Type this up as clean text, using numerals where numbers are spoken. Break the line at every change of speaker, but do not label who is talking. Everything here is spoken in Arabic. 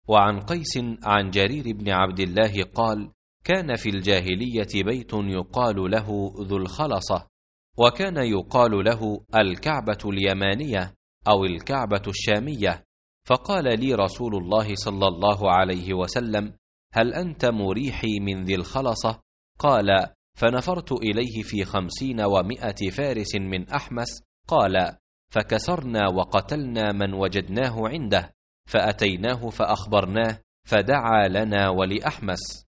وعن قيس عن جرير بن عبد الله قال: كان في الجاهلية بيت يقال له ذو الخلصة، وكان يقال له الكعبة اليمانية أو الكعبة الشامية. فقال لي رسول الله صلى الله عليه وسلم: هل أنت مريحي من ذي الخلصة؟ قال: فنفرت إليه في 50 و100 فارس من أحمس. قال: فكسرنا وقتلنا من وجدناه عنده، فأتيناه فأخبرناه، فدعا لنا ولأحمس.